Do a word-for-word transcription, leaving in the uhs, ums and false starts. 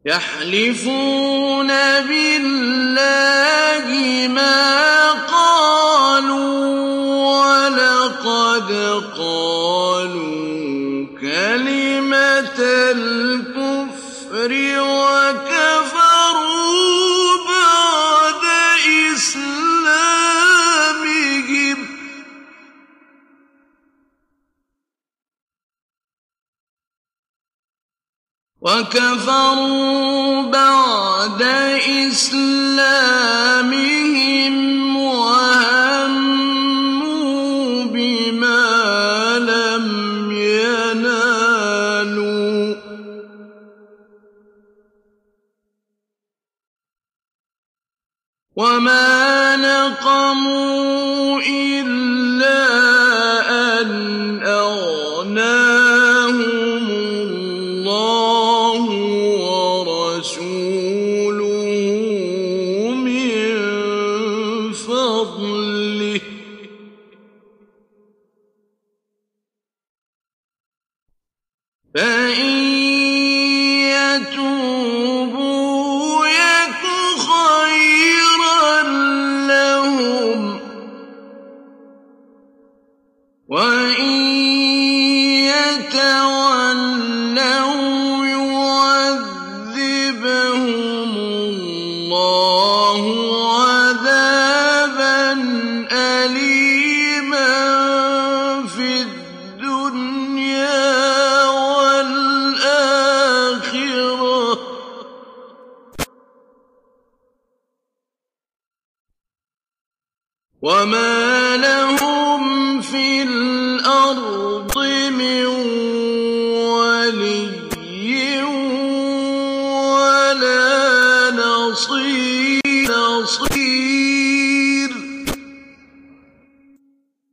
يَحْلِفُونَ بِاللَّهِ مَا قَالُوا وَلَقَدْ قَالُوا كَلِمَةَ الْكُفْرِ وَكَفَرُوا بَعْدَ إِسْلَامِهِمْ ۚ وَكَفَرُوا بَعْدَ إِسْلَامِهِمْ وَهَمُّوا بِمَا لَمْ يَنَالُوا ۚ وَمَا نَقَمُوا إِلَّا أَنْ أَغْنَاهُمُ اللَّهُ وَرَسُولُهُ مِن فَضْلِهِ ۚ فَإِن يَتُوبُوا يَكُ خَيْرًا لَّهُمْ ۖ وَإِن يَتَوَلَّوْا يُعَذِّبْهُمُ اللَّهُ عَذَابًا أَلِيمًا فِي الدُّنْيَا وَالْآخِرَةِ ۚ وَمَا لَهُمْ فِي الْأَرْضِ مِن وَلِيٍّ وَلَا نَصِيرٍ